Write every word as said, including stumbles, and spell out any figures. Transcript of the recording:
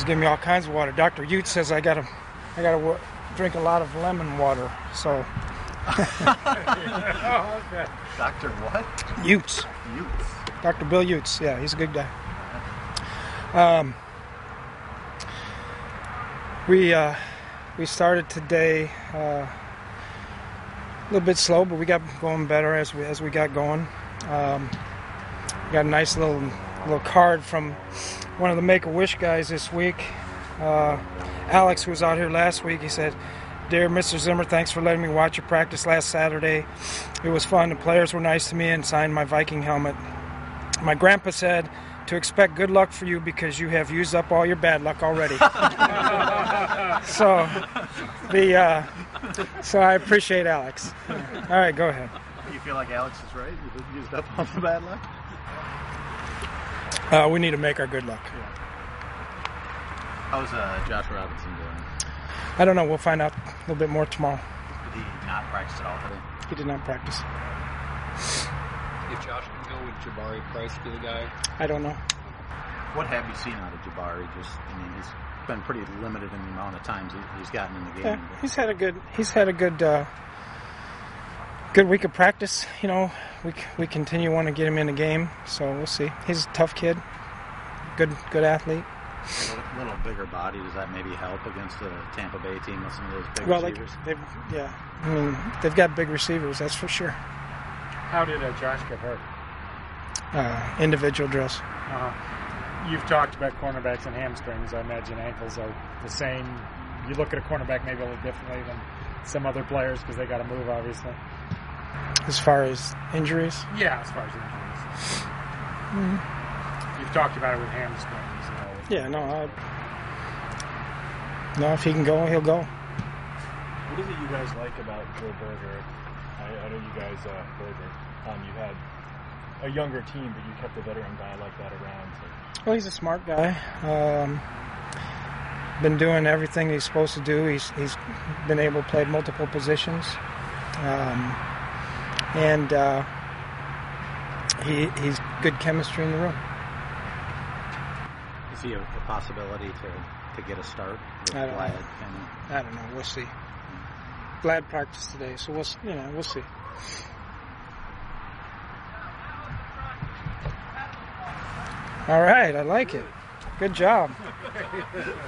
He's giving me all kinds of water. Doctor Ute says I gotta, I gotta w- drink a lot of lemon water. So. Oh, okay. Doctor what? Utes. Utes. Doctor Bill Utes. Yeah, he's a good guy. Um, we uh, we started today uh, a little bit slow, but we got going better as we as we got going. Um, got a nice little little card from one of the Make-A-Wish guys this week. Uh, Alex, who was out here last week, he said, "Dear Mister Zimmer, thanks for letting me watch your practice last Saturday. It was fun. The players were nice to me and signed my Viking helmet. My grandpa said to expect good luck for you because you have used up all your bad luck already." so, the uh, so I appreciate Alex. All right, go ahead. You feel like Alex is right? You used up all the bad luck? Uh, we need to make our good luck. Yeah. How's uh, Josh Robinson doing? I don't know. We'll find out a little bit more tomorrow. Did he not practice at all today? He did not practice. If Josh can go, would Jabari Price be the guy? I don't know. What have you seen out of Jabari? Just, I mean, he's been pretty limited in the amount of times he, he's gotten in the game. Yeah, he's had a good. He's had a good. Uh, good week of practice. You know, we we continue want to get him in the game, so we'll see. He's a tough kid. Good good athlete. A little, little bigger body, does that maybe help against the Tampa Bay team with some of those big well, receivers? Well, they've, yeah. I mean, they've got big receivers, that's for sure. How did uh, Josh get hurt? Uh, individual drills. Uh-huh. You've talked about cornerbacks and hamstrings. I imagine ankles are the same. You look at a cornerback maybe a little differently than some other players because they got to move, obviously. As far as injuries? Yeah, as far as injuries. Mm-hmm. You've talked about it with hamstrings. You know. Yeah, no. I, no, if he can go, he'll go. What is it you guys like about Joe Berger? I, I know you guys, uh, Berger, um, you had a younger team, but you kept a veteran guy like that around. So. Well, he's a smart guy. Um, been doing everything he's supposed to do. He's he's been able to play multiple positions, um, and uh, he he's good chemistry in the room. Is he a, a possibility to, to get a start with I don't Vlad? know. And, I don't know. We'll see. Vlad practiced today, so we'll you know we'll see. All right, I like it. Good job.